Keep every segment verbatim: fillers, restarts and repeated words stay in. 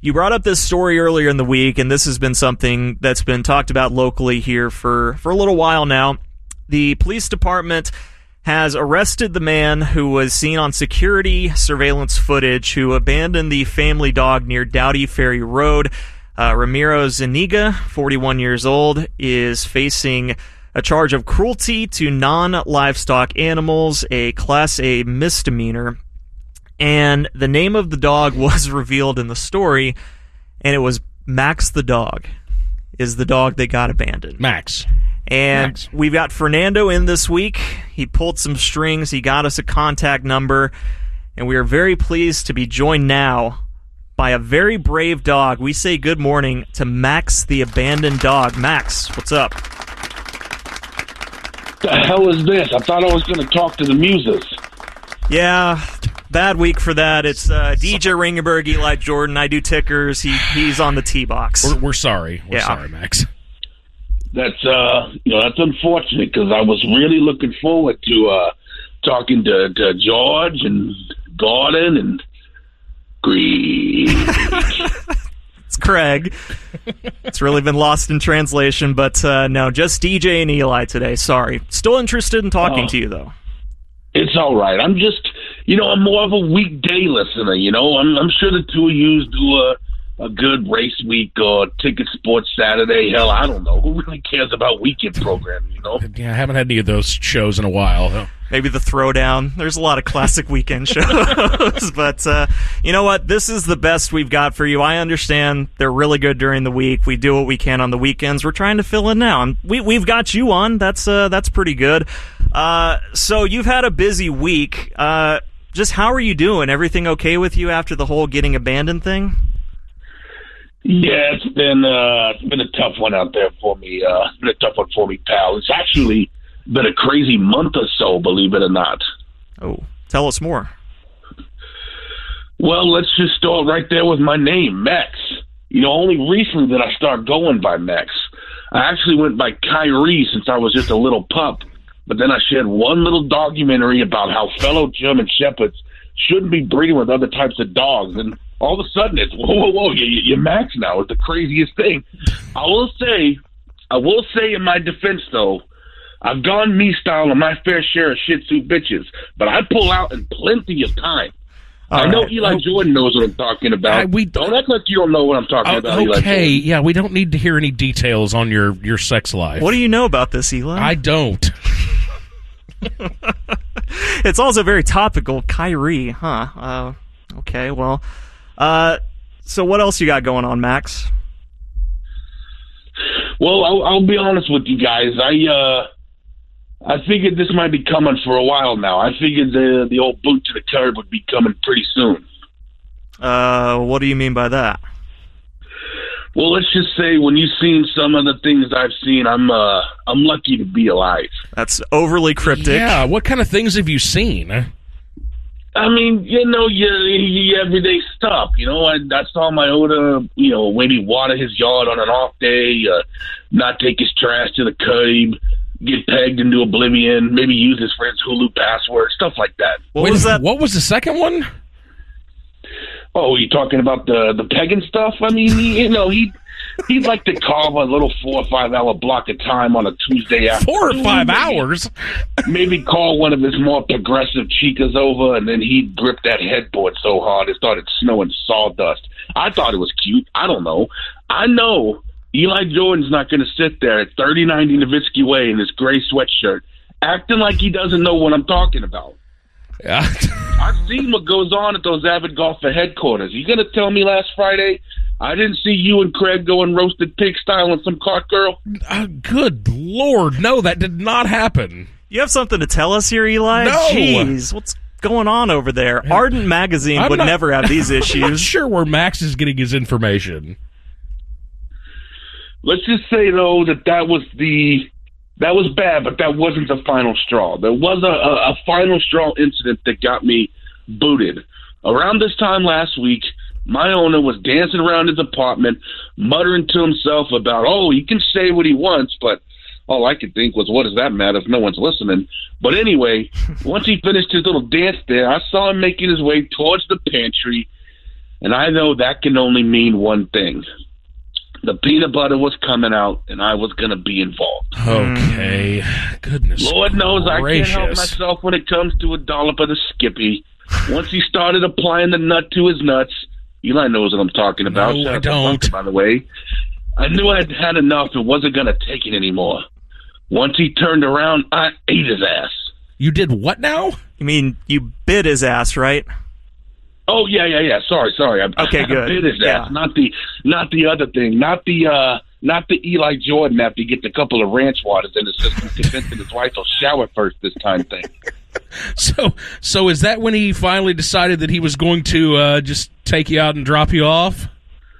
You brought up this story earlier in the week, and this has been something that's been talked about locally here for, for a little while now. The police department has arrested the man who was seen on security surveillance footage who abandoned the family dog near Doughty Ferry Road. Uh, Ramiro Zuniga, forty-one years old, is facing a charge of cruelty to non-livestock animals, a Class A misdemeanor. And the name of the dog was revealed in the story, and it was Max the dog, is the dog that got abandoned. Max. And Max. We've got Fernando in this week. He pulled some strings. He got us a contact number, and we are very pleased to be joined now by a very brave dog. We say good morning to Max the abandoned dog. Max, what's up? The hell is this? I thought I was going to talk to the muses. Yeah, bad week for that. It's uh, D J Ringenberg, Eli Jordan. I do tickers. He He's on the tee box. We're, we're sorry. We're Yeah. sorry, Max. That's uh, you know, that's unfortunate because I was really looking forward to uh, talking to, to George and Gordon and Green. It's Craig. It's really been lost in translation, but uh, no, just D J and Eli today. Sorry. Still interested in talking Oh. to you, though. It's all right. I'm just, you know, I'm more of a weekday listener. You know, I'm, I'm sure the two of you do a a good race week or ticket sports Saturday. Hell, I don't know. Who really cares about weekend programming? You know. Yeah, I haven't had any of those shows in a while. Huh? Maybe the Throwdown. There's a lot of classic weekend shows. But uh, you know what? This is the best we've got for you. I understand they're really good during the week. We do what we can on the weekends. We're trying to fill in now. And we, we've got you on. That's uh, that's pretty good. Uh, so you've had a busy week. Uh, just how are you doing? Everything okay with you after the whole getting abandoned thing? Yeah, it's been uh, it's been a tough one out there for me. Uh, it's been a tough one for me, pal. It's actually been a crazy month or so, believe it or not. Oh, tell us more. Well, let's just start right there with my name, Max. You know, only recently did I start going by Max. I actually went by Kyrie since I was just a little pup, but then I shared one little documentary about how fellow German Shepherds shouldn't be breeding with other types of dogs, and all of a sudden it's, whoa, whoa, whoa, you, you're Max now. It's the craziest thing. I will say, I will say in my defense, though, I've gone me style on my fair share of Shih Tzu bitches, but I pull out in plenty of time. All I know right. Eli Jordan knows what I'm talking about. I- we- don't act like you don't know what I'm talking Uh, about, Eli okay, Jordan. yeah, we don't need to hear any details on your, your sex life. What do you know about this, Eli? I don't. It's also very topical. Kyrie, huh? Uh, okay, well. Uh, so what else you got going on, Max? Well, I'll, I'll be honest with you guys. I uh, I figured this might be coming for a while now. I figured the the old boot to the curb would be coming pretty soon. Uh, what do you mean by that? Well, let's just say when you've seen some of the things I've seen, I'm uh, I'm lucky to be alive. That's overly cryptic. Yeah, what kind of things have you seen? I mean, you know, your, your everyday stuff. You know, I, I saw my older, you know, maybe water his yard on an off day, uh, not take his trash to the curb, get pegged into oblivion, maybe use his friend's Hulu password, stuff like that. What Wait, was that? What was the second one? Oh, you talking about the the pegging stuff? I mean, he, you know, he he'd like to carve a little four or five hour block of time on a Tuesday afternoon. Four or five maybe, hours? Maybe call one of his more progressive chicas over, and then he'd grip that headboard so hard it started snowing sawdust. I thought it was cute. I don't know. I know Eli Jordan's not going to sit there at thirty ninety Nowitzki Way in his gray sweatshirt acting like he doesn't know what I'm talking about. Yeah. I've seen what goes on at those Avid Golfer headquarters. You going to tell me last Friday I didn't see you and Craig going roasted pig style on some cart girl? Uh, good Lord, no, that did not happen. You have something to tell us here, Eli? No. Jeez, what's going on over there? Ardent Magazine I'm would not- never have these I'm not issues. sure where Max is getting his information. Let's just say, though, that that was the that was bad, but that wasn't the final straw. There was a, a, a final straw incident that got me booted. Around this time last week, my owner was dancing around his apartment, muttering to himself about, oh, he can say what he wants, but all I could think was, what does that matter if no one's listening? But anyway, once he finished his little dance there, I saw him making his way towards the pantry, And I know that can only mean one thing. The peanut butter was coming out, and I was going to be involved. Okay. Goodness Lord knows gracious. I can't help myself when it comes to a dollop of the Skippy. Once he started applying the nut to his nuts, Eli knows what I'm talking about. No, Shout I out to don't. Bunker, by the way. I knew I'd had enough and wasn't going to take it anymore. Once he turned around, I ate his ass. You did what now? You mean you bit his ass, right? Oh yeah, yeah, yeah. Sorry, sorry. I, Okay, good. I bit his Yeah. ass. Not the, not the other thing. Not the, uh, not the Eli Jordan after he gets a couple of ranch waters in his system, convincing his wife will shower first this time thing. So, so is that when he finally decided that he was going to uh, just take you out and drop you off?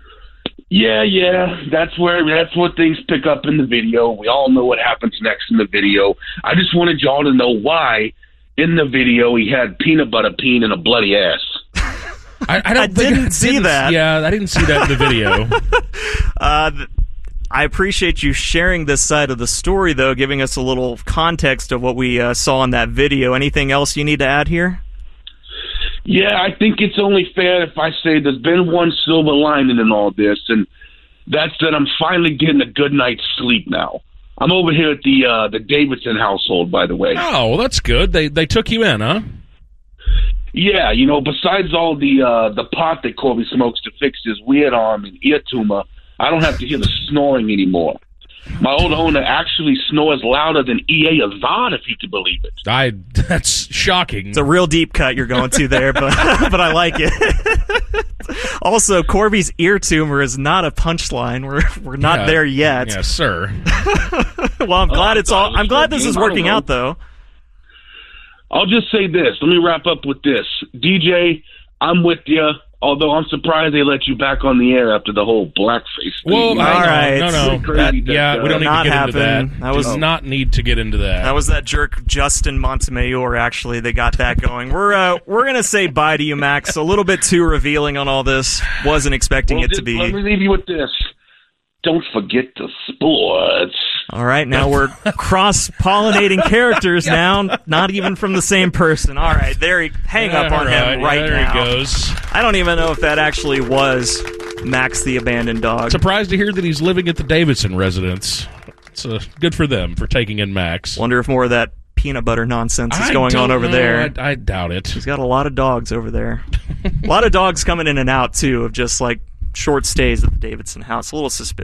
Yeah, yeah. That's where that's what things pick up in the video. We all know what happens next in the video. I just wanted y'all to know why in the video he had peanut butter peeing in a bloody ass. I, I, don't I think didn't see that. Yeah, I didn't see that in the video. Uh, th- I appreciate you sharing this side of the story, though, giving us a little context of what we uh, saw in that video. Anything else you need to add here? Yeah, I think it's only fair if I say there's been one silver lining in all this, and that's that I'm finally getting a good night's sleep now. I'm over here at the uh, the Davidson household, by the way. Oh, well, that's good. They they took you in, huh? Yeah, you know, besides all the uh, the pot that Corby smokes to fix his weird arm and ear tumor, I don't have to hear the snoring anymore. My old owner actually snores louder than E A Azad, if you could believe it. I that's shocking. It's a real deep cut you're going to there, but but I like it. Also, Corby's ear tumor is not a punchline. We're we're not Yeah. there yet. Yes, sir. Well, I'm glad Oh, it's I all. thought it I'm was glad a this is game. I don't working know. out, though. I'll just say this. Let me wrap up with this. D J, I'm with you, although I'm surprised they let you back on the air after the whole blackface thing. Well, You I, know? All right. no, no, It's that, crazy that, yeah, uh, we don't need not to get into happen. that. That was- Does not need to get into that. That was that jerk Justin Montemayor. Actually, they got that going. We're uh, we're gonna say bye to you, Max. A little bit too revealing on all this. Wasn't expecting Well, it to just be. Let me leave you with this. Don't forget the sports. All right, now we're cross-pollinating characters now, not even from the same person. All right, there he, hang up All on right, him right yeah, there now. he goes. I don't even know if that actually was Max the abandoned dog. Surprised to hear that he's living at the Davidson residence. It's uh, good for them for taking in Max. Wonder if more of that peanut butter nonsense is I going on don't over know. there. I, I doubt it. He's got a lot of dogs over there. A lot of dogs coming in and out, too, of just like short stays at the Davidson house. A little suspicious.